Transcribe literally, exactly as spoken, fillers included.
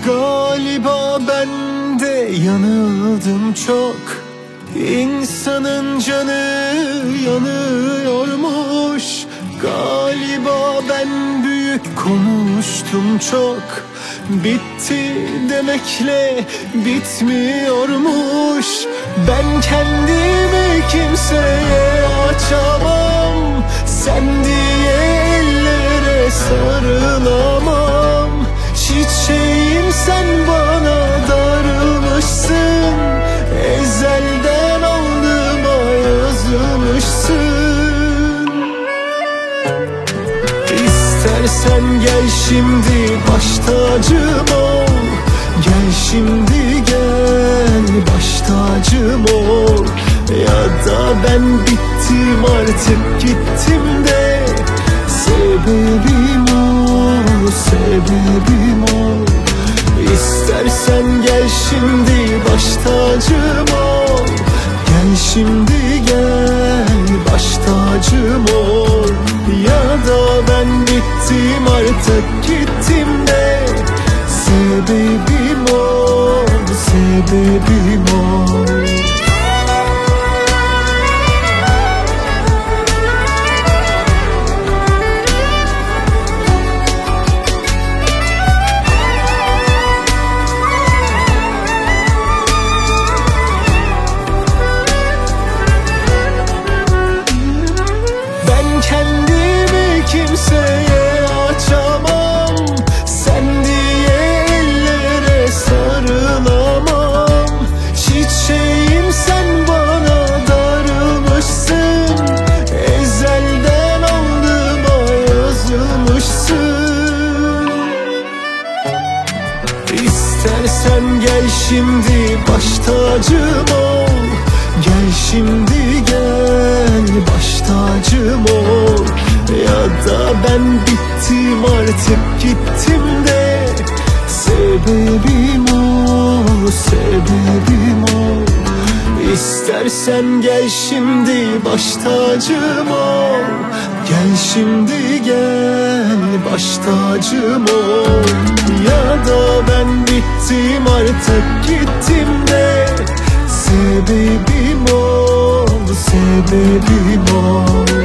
Galiba ben de yanıldım çok. İnsanın canı yanıyormuş. Galiba ben büyük konuştum çok. Bitti demekle bitmiyormuş. Ben kendimi kimseye açamam. Sen diye ellere sarılamam. Çiçeğim sen bana darılmışsın. Ezelden alnıma yazılmışsın. İstersen gel şimdi baş tacım ol. Gel şimdi gel baş tacım ol. Ya da ben bittim artık gittim de. Sebebim ol, sebebim ol. İstersen gel şimdi baş tacım ol. Gel şimdi gel baş tacım ol. Ya da ben bittim artık gittim de. Sebebim ol, sebebim ol. Kimseye açamam. Sen diye ellere sarılamam. Çiçeğim sen bana darılmışsın. Ezelden alnıma yazılmışsın. İstersen gel şimdi baş tacım ol. Gel şimdi gel baş tacım ol. Ya da ben bittim artık gittim de. Sebebim ol, sebebim ol. İstersen gel şimdi baş tacım ol. Gel şimdi gel baş tacım ol. Ya da ben bittim artık gittim de. Sebebim ol, sebebim ol.